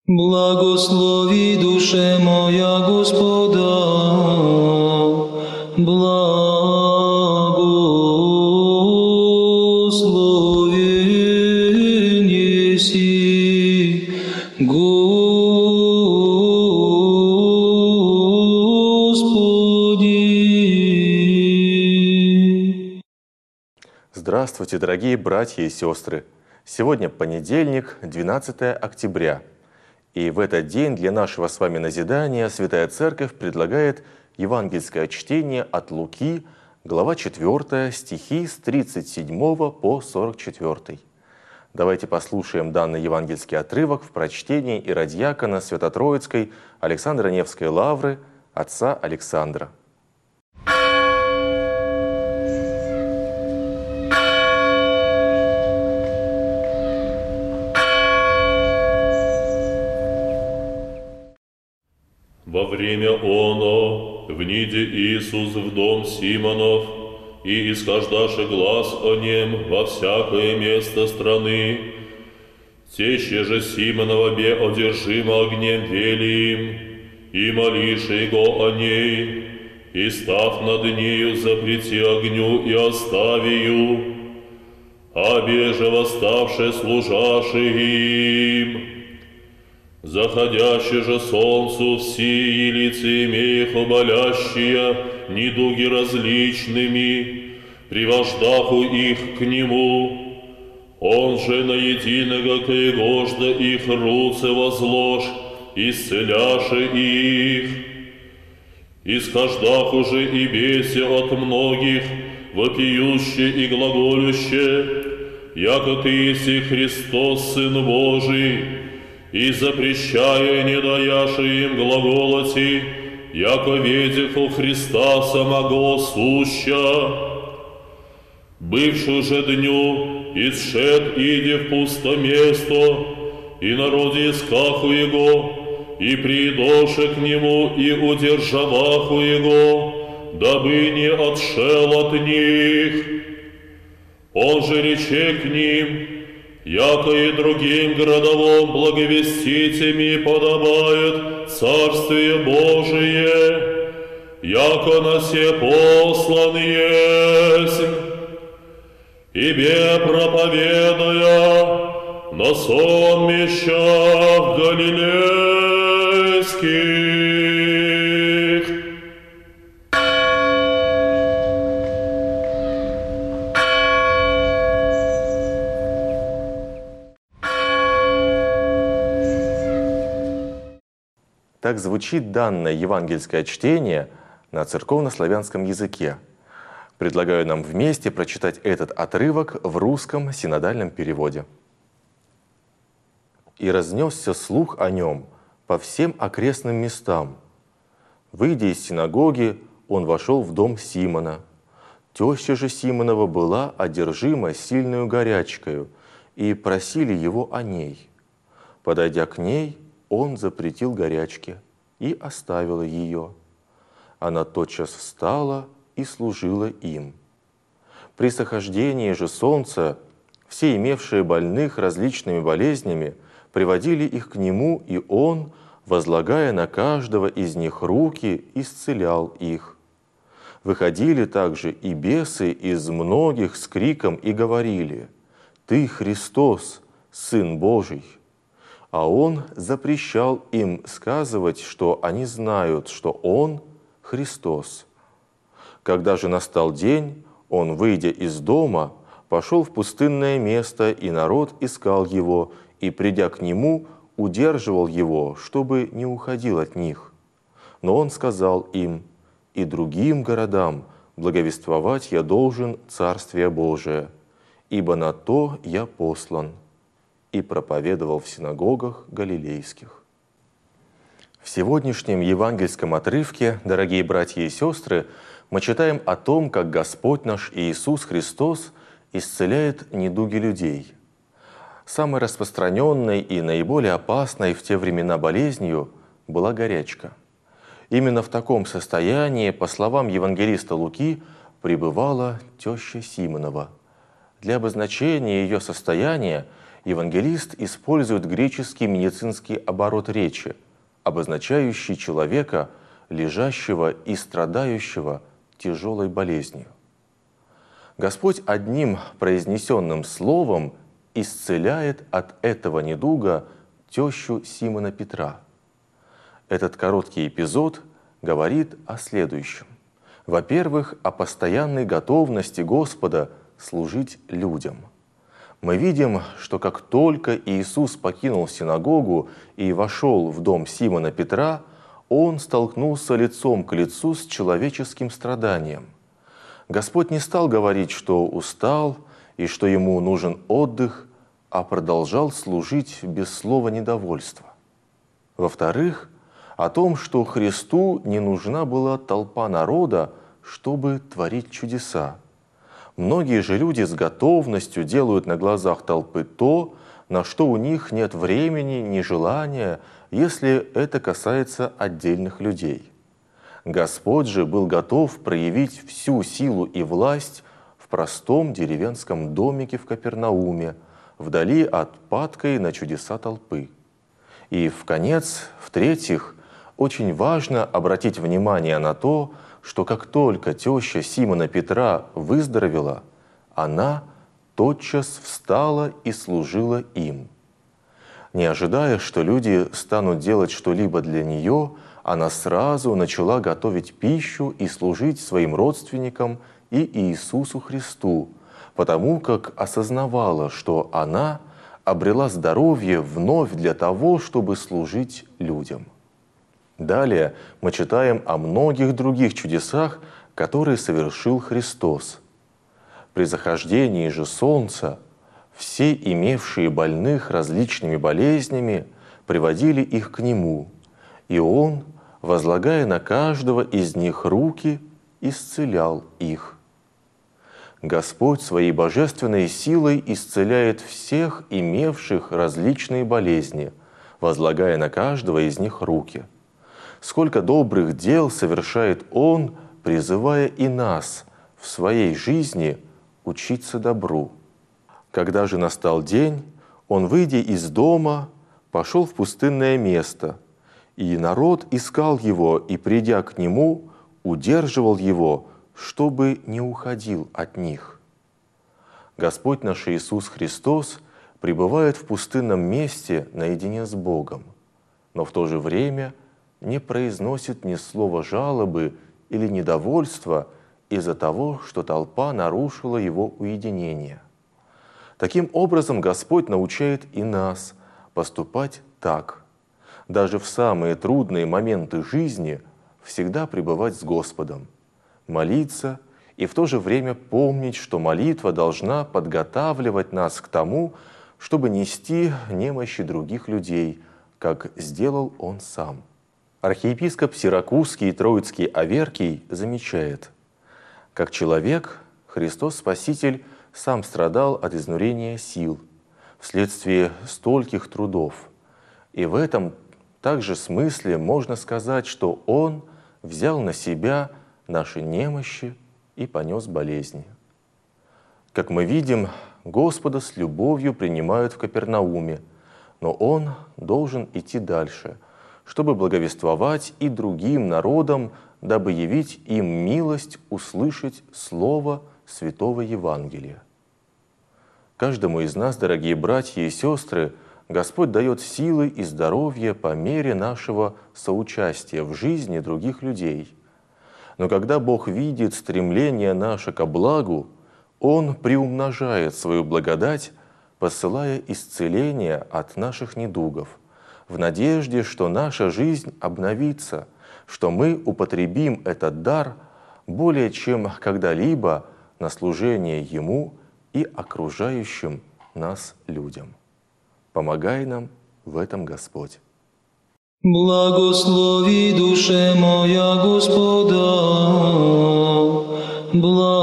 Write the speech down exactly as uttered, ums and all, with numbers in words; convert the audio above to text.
Благослови, душе моя, Господа, благословен еси, Господи. Здравствуйте, дорогие братья и сестры! Сегодня понедельник, двенадцатое октября. И в этот день для нашего с вами назидания Святая Церковь предлагает евангельское чтение от Луки, глава четвёртая, стихи с тридцать седьмого по сорок четвёртый. Давайте послушаем данный евангельский отрывок в прочтении иродиакона Свято-Троицкой Александро-Невской лавры отца Александра. Во время оно вниде Иисус в дом Симонов, и исхождаше глаз о нем во всякое место страны. Теще же Симонова бе одержима огнем вели им, и молише его о ней, и став над нею запрети огню и оставию, а беже восставше служаши им. Заходяще же солнцу все лица имея болящие недуги различными, привождаху их к нему. Он же на единого каегожда их руце возложь, исцеляше их. Исхождаху же и бесе от многих, вопиюще и глаголюще, яко ты еси Христос, Сын Божий, и запрещая не даяши им глаголоти, яко ведеху Христа самого суща. Бывшую же дню исшед иди в пусто место, и народе искаху его, и придоше к нему, и удержаваху его, дабы не отшел от них. Он же рече к ним: яко и другим городовом благовестителями подобает Царствие Божие, яко на се послан есть, ибе проповедая на сонмищах галилейских. Так звучит данное евангельское чтение на церковно-славянском языке. Предлагаю нам вместе прочитать этот отрывок в русском синодальном переводе. «И разнесся слух о нем по всем окрестным местам. Выйдя из синагоги, он вошел в дом Симона. Теща же Симонова была одержима сильную горячкою, и просили его о ней. Подойдя к ней, он запретил горячке и оставила ее. Она тотчас встала и служила им. При сохождении же солнца все имевшие больных различными болезнями приводили их к нему, и он, возлагая на каждого из них руки, исцелял их. Выходили также и бесы из многих с криком и говорили: «Ты Христос, Сын Божий!» А он запрещал им сказывать, что они знают, что он Христос. Когда же настал день, он, выйдя из дома, пошел в пустынное место, и народ искал его, и, придя к нему, удерживал его, чтобы не уходил от них. Но он сказал им: «И другим городам благовествовать я должен Царствие Божие, ибо на то я послан». И проповедовал в синагогах галилейских. В сегодняшнем евангельском отрывке, дорогие братья и сестры, мы читаем о том, как Господь наш Иисус Христос исцеляет недуги людей. Самой распространенной и наиболее опасной в те времена болезнью была горячка. Именно в таком состоянии, по словам евангелиста Луки, пребывала теща Симонова. Для обозначения ее состояния евангелист использует греческий медицинский оборот речи, обозначающий человека, лежащего и страдающего тяжелой болезнью. Господь одним произнесенным словом исцеляет от этого недуга тещу Симона Петра. Этот короткий эпизод говорит о следующем. Во-первых, о постоянной готовности Господа служить людям. Мы видим, что как только Иисус покинул синагогу и вошел в дом Симона Петра, Он столкнулся лицом к лицу с человеческим страданием. Господь не стал говорить, что устал и что Ему нужен отдых, а продолжал служить без слова недовольства. Во-вторых, о том, что Христу не нужна была толпа народа, чтобы творить чудеса. Многие же люди с готовностью делают на глазах толпы то, на что у них нет времени, ни желания, если это касается отдельных людей. Господь же был готов проявить всю силу и власть в простом деревенском домике в Капернауме, вдали от падкой на чудеса толпы. И, вконец, в-третьих, очень важно обратить внимание на то, что как только теща Симона Петра выздоровела, она тотчас встала и служила им. Не ожидая, что люди станут делать что-либо для нее, она сразу начала готовить пищу и служить своим родственникам и Иисусу Христу, потому как осознавала, что она обрела здоровье вновь для того, чтобы служить людям. Далее мы читаем о многих других чудесах, которые совершил Христос. При захождении же солнца все имевшие больных различными болезнями приводили их к Нему, и Он, возлагая на каждого из них руки, исцелял их. Господь своей божественной силой исцеляет всех имевших различные болезни, возлагая на каждого из них руки. Сколько добрых дел совершает Он, призывая и нас в своей жизни учиться добру. Когда же настал день, Он, выйдя из дома, пошел в пустынное место, и народ искал Его, и, придя к Нему, удерживал Его, чтобы не уходил от них. Господь наш Иисус Христос пребывает в пустынном месте наедине с Богом, но в то же время не произносит ни слова жалобы или недовольства из-за того, что толпа нарушила Его уединение. Таким образом, Господь научает и нас поступать так, даже в самые трудные моменты жизни всегда пребывать с Господом, молиться и в то же время помнить, что молитва должна подготавливать нас к тому, чтобы нести немощи других людей, как сделал Он сам. Архиепископ Сиракузский и Троицкий Аверкий замечает: как человек, Христос Спаситель сам страдал от изнурения сил вследствие стольких трудов. И в этом также смысле можно сказать, что Он взял на себя наши немощи и понес болезни. Как мы видим, Господа с любовью принимают в Капернауме, но Он должен идти дальше, чтобы благовествовать и другим народам, дабы явить им милость услышать Слово Святого Евангелия. Каждому из нас, дорогие братья и сестры, Господь дает силы и здоровье по мере нашего соучастия в жизни других людей. Но когда Бог видит стремление наше ко благу, Он приумножает свою благодать, посылая исцеление от наших недугов, в надежде, что наша жизнь обновится, что мы употребим этот дар более чем когда-либо на служение Ему и окружающим нас людям. Помогай нам в этом, Господь. Благослови душе моя Господа, благослови.